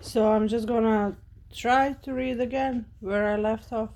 So I'm just gonna try to read again where I left off.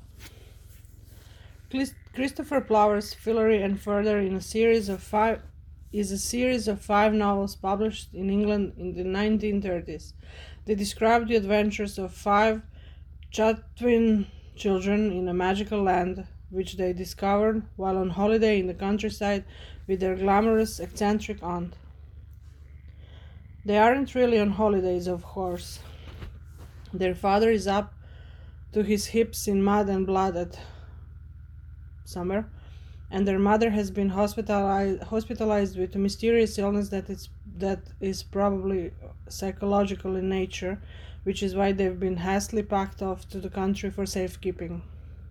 Christopher Plower's Fillory and Further in a series of five is a series of 5 novels published in England in the 1930s. They describe the adventures of 5 Chatwin children in a magical land which they discovered while on holiday in the countryside with their glamorous, eccentric aunt. They aren't really on holidays, of course. Their father is up to his hips in mud and blood at summer, and their mother has been hospitalized with a mysterious illness that is probably psychological in nature, which is why they've been hastily packed off to the country for safekeeping.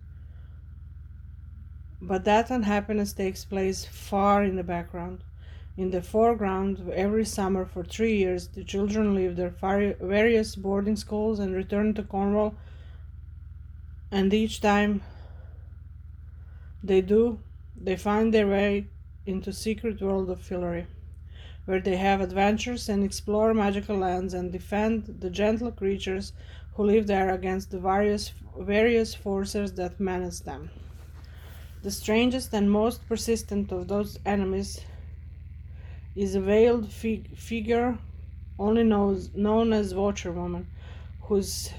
But that unhappiness takes place far in the background. In the foreground, every summer for 3 years, the children leave their various boarding schools and return to Cornwall, and each time they do, they find their way into secret world of Fillory, where they have adventures and explore magical lands and defend the gentle creatures who live there against the various forces that menace them. The strangest and most persistent of those enemies is a veiled figure only known as Watcher-woman, whose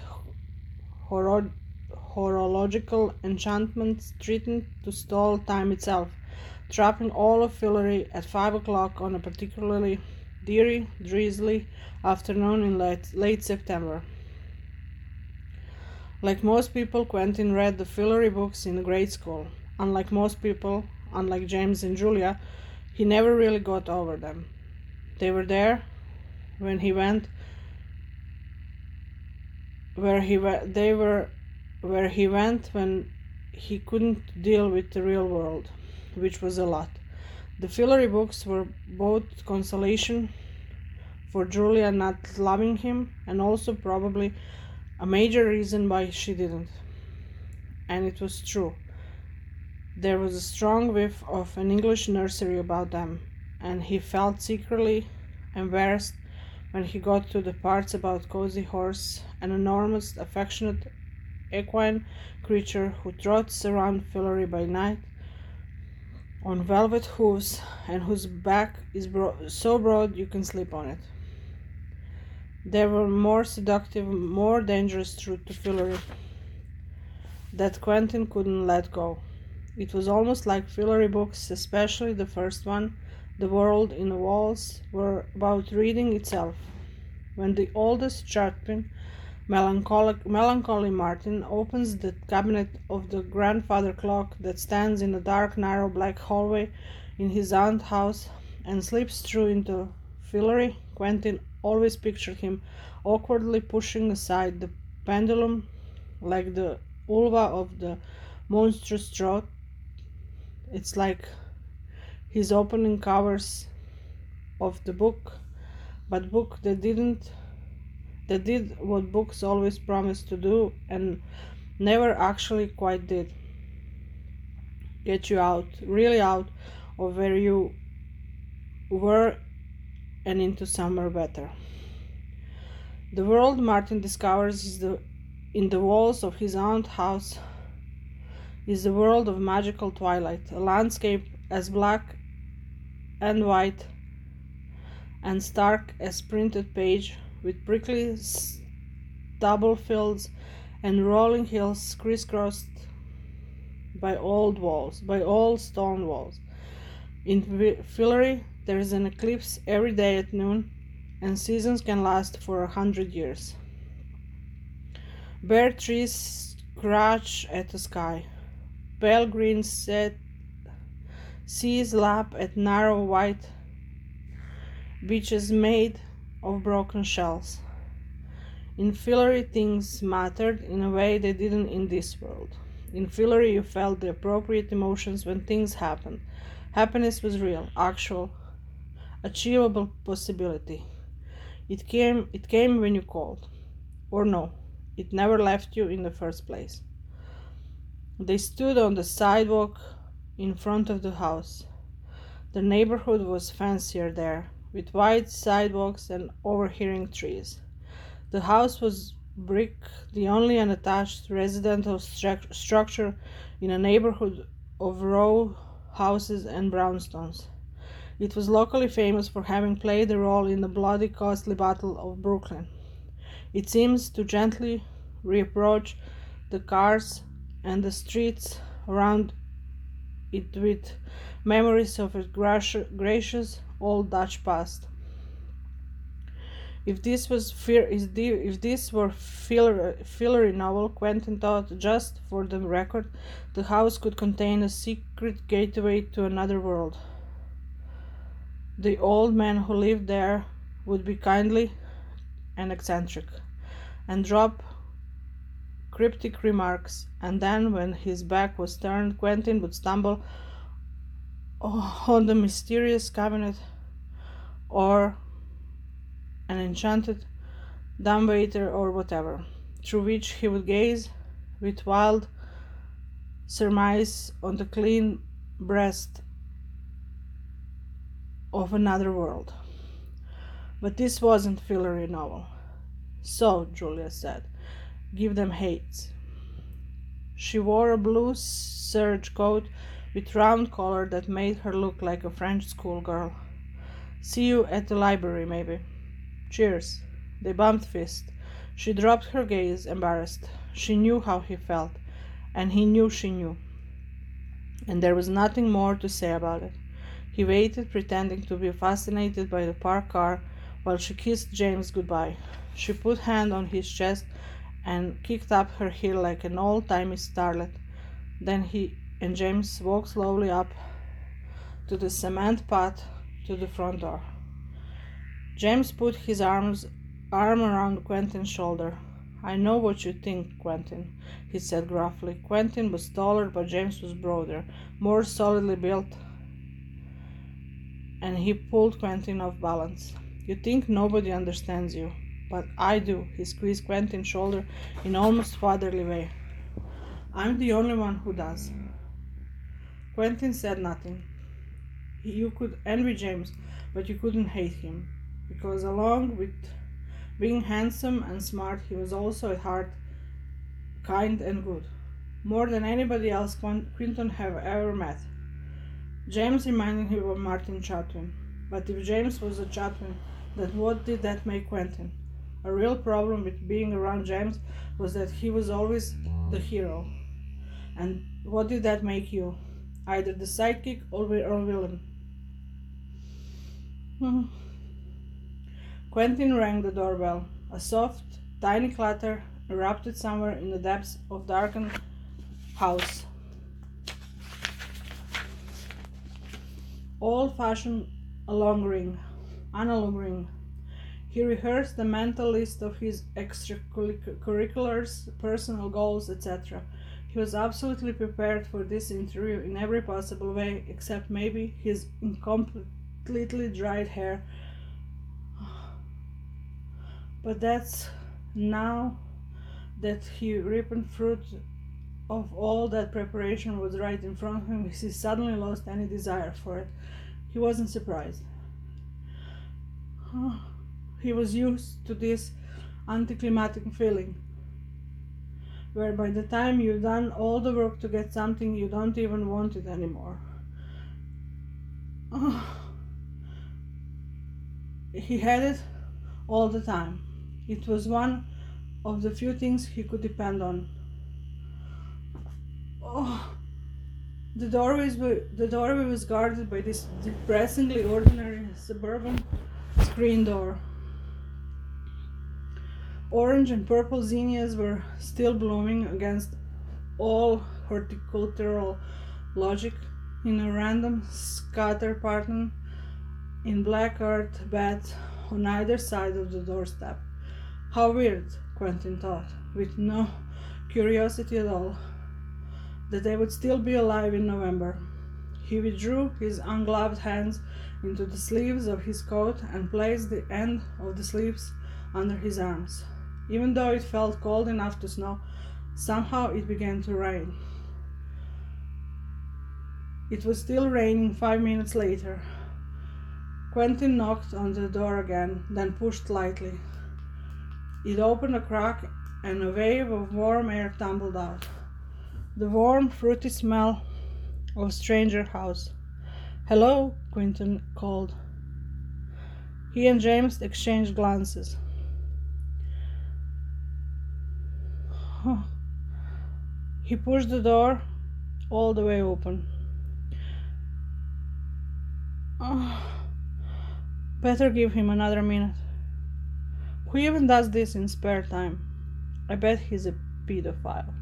horological enchantments threaten to stall time itself, trapping all of Fillory at 5 o'clock on a particularly dreary, drizzly afternoon in late September. Like most people, Quentin read the Fillory books in grade school. Unlike most people, unlike James and Julia, he never really got over them. They were there when he went where he went when he couldn't deal with the real world, which was a lot. The Fillory books were both consolation for Julia not loving him and also probably a major reason why she didn't. And it was true. There was a strong whiff of an English nursery about them, and he felt secretly embarrassed when he got to the parts about Cozy Horse, an enormous, affectionate equine creature who trots around Fillory by night on velvet hooves and whose back is so broad you can sleep on it. There were more seductive, more dangerous truths to Fillory that Quentin couldn't let go. It was almost like Fillory books, especially the first one, The World in the Walls, were about reading itself. When the oldest Chatwin, melancholy Martin, opens the cabinet of the grandfather clock that stands in a dark, narrow black hallway in his aunt's house and slips through into Fillory, Quentin always pictured him awkwardly pushing aside the pendulum like the ulva of the monstrous throat. It's like his opening covers of the book, but book that did what books always promised to do and never actually quite did. Get you out, really out of where you were and into somewhere better. The world Martin discovers in the walls of his aunt's house is the world of magical twilight, a landscape as black and white and stark as printed page, with prickly stubble fields and rolling hills crisscrossed by old stone walls. In Fillory, there is an eclipse every day at noon, and seasons can last for 100 years. Bare trees scratch at the sky. Pale green seas lap at narrow white beaches made of broken shells. In Fillory, things mattered in a way they didn't in this world. In Fillory, you felt the appropriate emotions when things happened. Happiness was real, actual, achievable possibility. It came when you called. Or no, it never left you in the first place. They stood on the sidewalk in front of the house. The neighborhood was fancier there, with wide sidewalks and overhanging trees. The house was brick, the only unattached residential structure in a neighborhood of row houses and brownstones. It was locally famous for having played a role in the bloody, costly Battle of Brooklyn. It seems to gently reapproach the cars and the streets around it with memories of its gracious old Dutch past. If this were fillery novel, Quentin thought, just for the record, the house could contain a secret gateway to another world. The old man who lived there would be kindly and eccentric, and drop cryptic remarks, and then, when his back was turned, Quentin would stumble on the mysterious cabinet or an enchanted dumbwaiter or whatever, through which he would gaze with wild surmise on the clean breast of another world. But this wasn't fillery novel. So, Julia said, give them Hates. She wore a blue serge coat with round collar that made her look like a French schoolgirl. See you at the library, maybe. Cheers. They bumped fists. She dropped her gaze, embarrassed. She knew how he felt, and he knew she knew. And there was nothing more to say about it. He waited, pretending to be fascinated by the parked car, while she kissed James goodbye. She put a hand on his chest and kicked up her heel like an old-timey starlet. Then he and James walked slowly up to the cement path to the front door. James put his arm around Quentin's shoulder. I know what you think, Quentin, he said gruffly. Quentin was taller, but James was broader, more solidly built, and he pulled Quentin off balance. You think nobody understands you, but I do. He squeezed Quentin's shoulder in almost fatherly way. I'm the only one who does. Quentin said nothing. You could envy James, but you couldn't hate him, because along with being handsome and smart, he was also at heart kind and good. More than anybody else Quentin had ever met. James reminded him of Martin Chatwin. But if James was a Chatwin, then what did that make Quentin? A real problem with being around James was that he was always the hero. And what did that make you? Either the sidekick or villain. Quentin rang the doorbell. A soft, tiny clatter erupted somewhere in the depths of the darkened house. Old-fashioned analog ring. He rehearsed the mental list of his extracurriculars, personal goals, etc. He was absolutely prepared for this interview in every possible way, except maybe his incompletely dried hair. But that's now that he ripened fruit of all that preparation was right in front of him, he suddenly lost any desire for it. He wasn't surprised. He was used to this anticlimactic feeling, where by the time you've done all the work to get something, you don't even want it anymore. He had it all the time. It was one of the few things he could depend on. The doorway was guarded by this depressingly ordinary suburban screen door. Orange and purple zinnias were still blooming against all horticultural logic in a random scatter pattern in black earth beds on either side of the doorstep. How weird, Quentin thought, with no curiosity at all, that they would still be alive in November. He withdrew his ungloved hands into the sleeves of his coat and placed the end of the sleeves under his arms. Even though it felt cold enough to snow, somehow it began to rain. It was still raining 5 minutes later. Quentin knocked on the door again, then pushed lightly. It opened a crack and a wave of warm air tumbled out. The warm, fruity smell of stranger house. "Hello," Quentin called. He and James exchanged glances. He pushed the door all the way open. Better give him another minute. Who even does this in spare time? I bet he's a pedophile.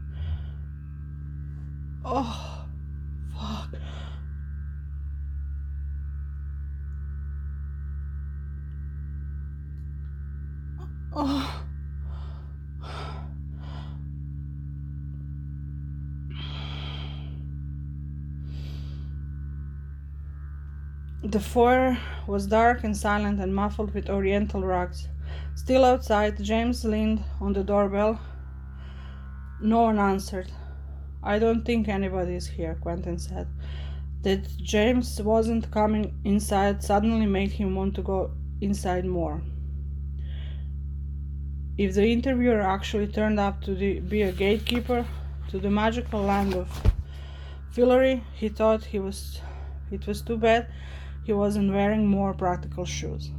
Oh, fuck. Oh. The foyer was dark and silent and muffled with oriental rugs. Still outside, James leaned on the doorbell. No one answered. "I don't think anybody is here," Quentin said. That James wasn't coming inside suddenly made him want to go inside more. If the interviewer actually turned up to be a gatekeeper to the magical land of Fillory, he thought it was too bad he wasn't wearing more practical shoes.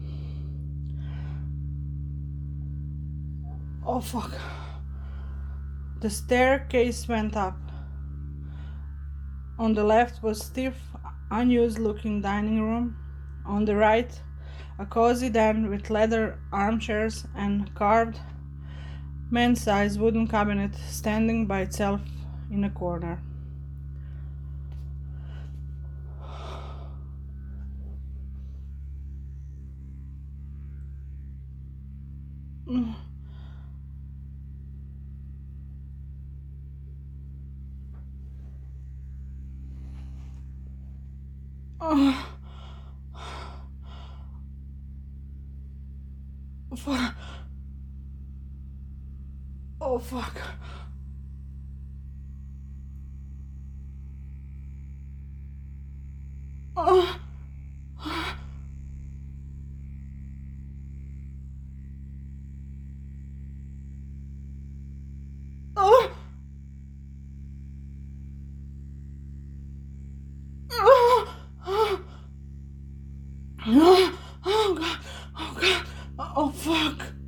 Oh fuck. The staircase went up. On the left was stiff, unused-looking dining room. On the right, a cozy den with leather armchairs and carved man-sized wooden cabinet standing by itself in a corner. Oh, fuck. Oh, fuck. Oh. Oh. Oh. Oh. Oh, God. Oh, God. Oh, fuck.